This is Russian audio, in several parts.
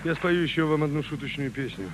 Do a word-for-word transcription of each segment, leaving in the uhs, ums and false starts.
Я спою еще вам одну шуточную песню.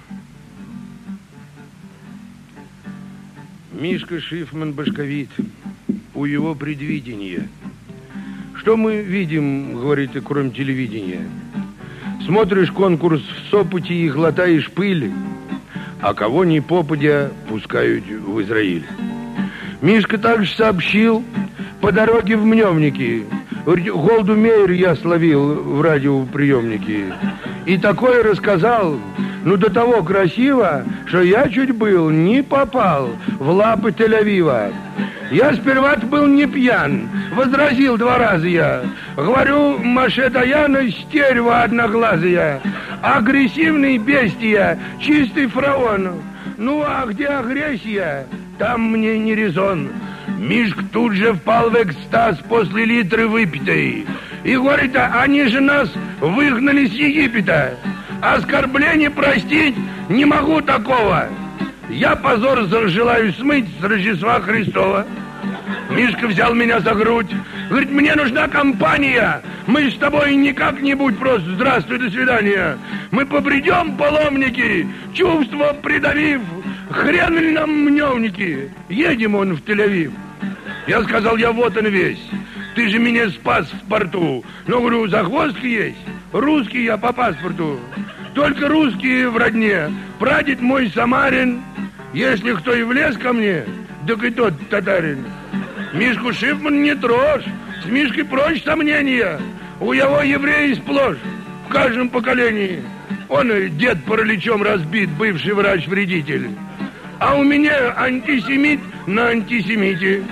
Мишка Шифман башковит, у его предвидения. Что мы видим, говорит, кроме телевидения? Смотришь конкурс в Сопоте и глотаешь пыль, а кого ни попадя пускают в Израиль. Мишка также сообщил по дороге в Мневники. Голду Меир я словил в радиоприемнике. И такое рассказал, ну до того красиво, что я чуть был не попал в лапы Тель-Авива. Я сперва был не пьян, возразил два раза я. Говорю, Маше Даяна, стерва одноглазая, агрессивный бестия, чистый фараон. Ну а где агрессия, там мне не резон. Мишка тут же впал в экстаз после литры выпитой. И говорит, они же нас выгнали с Египета. Оскорбление простить не могу такого. Я позор желаю смыть с Рождества Христова. Мишка взял меня за грудь. Говорит, мне нужна компания. Мы с тобой не как-нибудь просто здравствуй, до свидания. Мы побредем, паломники, чувства придавив. Хрен ли нам Мневники? Едем он в Тель-Авив. Я сказал, я вот он весь. Ты же меня спас в порту. Но, говорю, загвоздки есть. Русский я по паспорту. Только русские в родне. Прадед мой Самарин. Если кто и влез ко мне, так и тот татарин. Мишку Шифман не трожь. С Мишкой прочь сомнения. У его евреи сплошь. В каждом поколении. Он и дед параличом разбит, бывший врач-вредитель. А у меня антисемит на антисемите.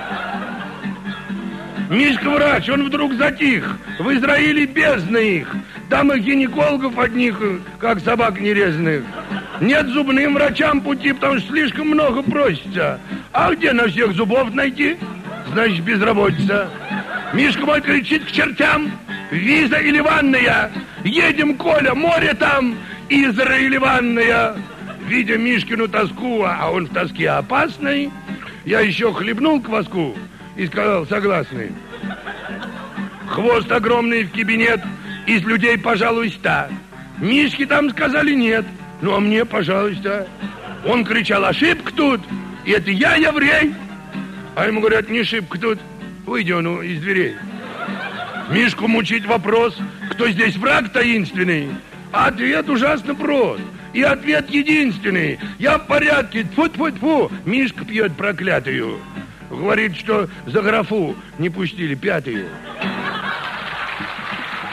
Мишка врач, он вдруг затих. В Израиле бездна их. Там и гинекологов одних, как собак нерезанных. Нет зубным врачам пути, потому что слишком много просится. А где на всех зубов найти? Значит, безработица. Мишка мой кричит к чертям. Виза или ванная? Едем, Коля, море там. Израиль ванная. Видя Мишкину тоску, а он в тоске опасный, я еще хлебнул кваску и сказал, согласный. Хвост огромный в кабинет, из людей, пожалуй, ста. Мишке там сказали нет, ну а мне, пожалуйста. Он кричал, ошибка тут, и это я еврей. А ему говорят, не ошибка тут, выйди он из дверей. Мишку мучить вопрос, кто здесь враг таинственный, а ответ ужасно прост. И ответ единственный. Я в порядке. Тьфу-тьфу-тьфу. Мишка пьет проклятую. Говорит, что за графу не пустили пятую.